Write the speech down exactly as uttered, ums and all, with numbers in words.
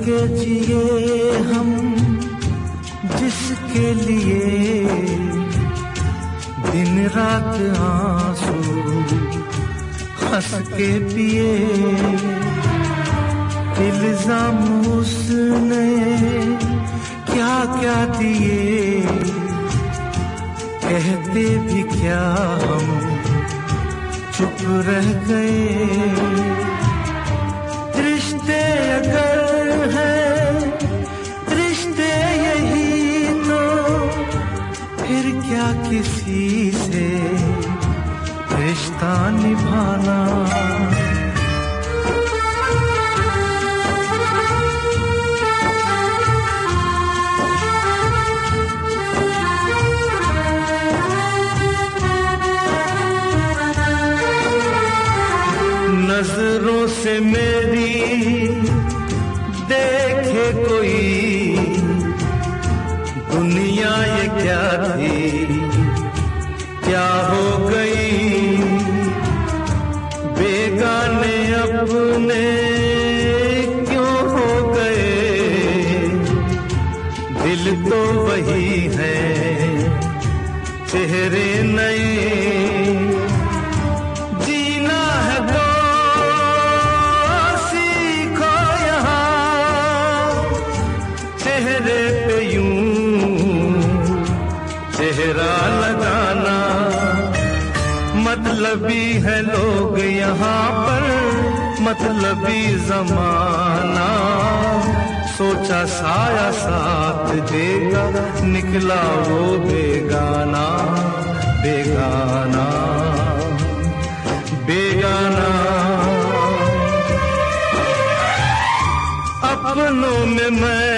के जिए हम जिसके लिए दिन रात आंसू हंस के पिए, इल्जाम उसने क्या क्या दिए, कहते भी क्या हम चुप रह गए। रिश्ते अगर हैं रिश्ते यही तो फिर क्या किसी से रिश्ता निभाना। नजरों से मेरी देखे कोई दुनिया ये क्या थी क्या हो गई, बेगाने अपने क्यों हो गए, दिल तो वही है चेहरे नए। चेहरा लगाना मतलबी है लोग यहाँ पर, मतलबी जमाना। सोचा साया साथ देगा निकला वो बेगाना, बेगाना बेगाना। अपनों में मैं